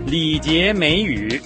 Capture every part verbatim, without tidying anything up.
礼节美语。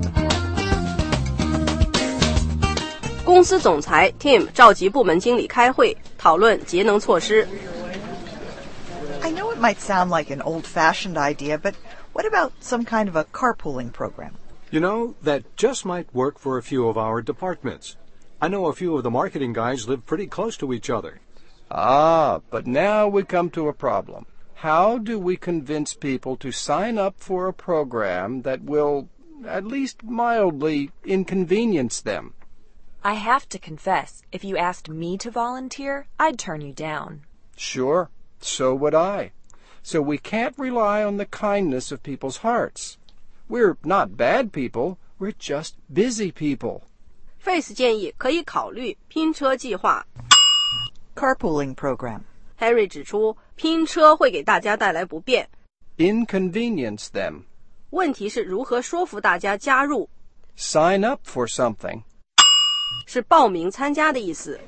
公司总裁 Tim 召集部门经理开会，讨论节能措施。 I know it might sound like an old-fashioned idea, but what about some kind of a carpooling program? You know, that just might work for a few of our departments. I know a few of the marketing guys live pretty close to each other. Ah, but now we come to a problem. How do we convince people to sign up for a program that will, at least mildly, inconvenience them? I have to confess, if you asked me to volunteer, I'd turn you down. Sure, so would I. So we can't rely on the kindness of people's hearts. We're not bad people, we're just busy people. Face 建议可以考虑拼车计划。 Carpooling program. Henry 指出，拼车会给大家带来不便。 Inconvenience them. 问题是如何说服大家加入。 Sign up for something. 是报名参加的意思。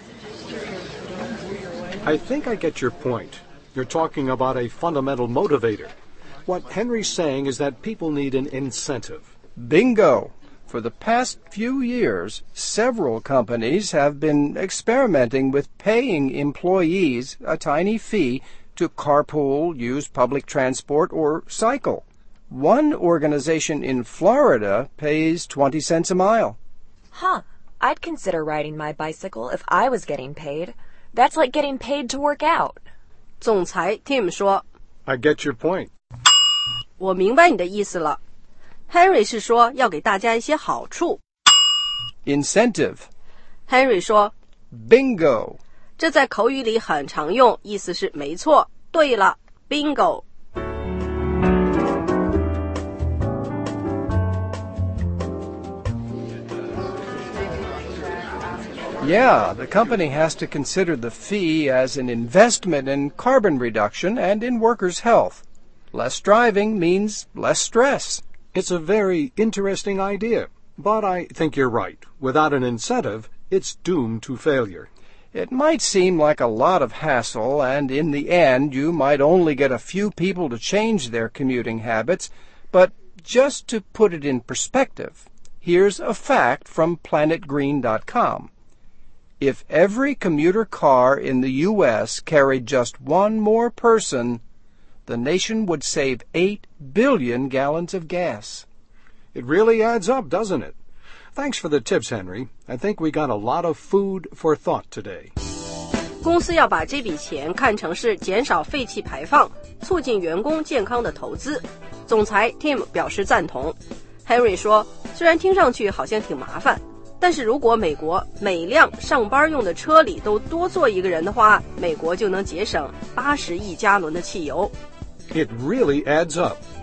I think I get your point. You're talking about a fundamental motivator. What Henry's saying is that people need an incentive. Bingo! For the past few years, several companies have been experimenting with paying employees a tiny fee to carpool, use public transport, or cycle. One organization in Florida pays twenty cents a mile. Huh. I'd consider riding my bicycle if I was getting paid. That's like getting paid to work out. 总裁 Tim 说 I get your point. 我明白你的意思了。Henry 是说要给大家一些好处。 Incentive. Henry 说 Bingo. 这在口语里很常用，意思是没错，对了 Bingo。 Yeah, the company has to consider the fee as an investment in carbon reduction and in workers' health. Less driving means less stress. It's a very interesting idea, but I think you're right. Without an incentive, it's doomed to failure. It might seem like a lot of hassle, and in the end you might only get a few people to change their commuting habits, but just to put it in perspective, here's a fact from planet green dot com. If every commuter car in the U S carried just one more person, the nation would save eight billion gallons of gas. It really adds up, doesn't it? Thanks for the tips, Henry. I think we got a lot of food for thought today. 公司要把这笔钱看成是减少废气排放、促进员工健康的投资。总裁 Tim 表示赞同。Henry 说，虽然听上去好像挺麻烦，但是如果美国每辆上班用的车里都多坐一个人的话，美国就能节省八十亿加仑的汽油。 It really adds up.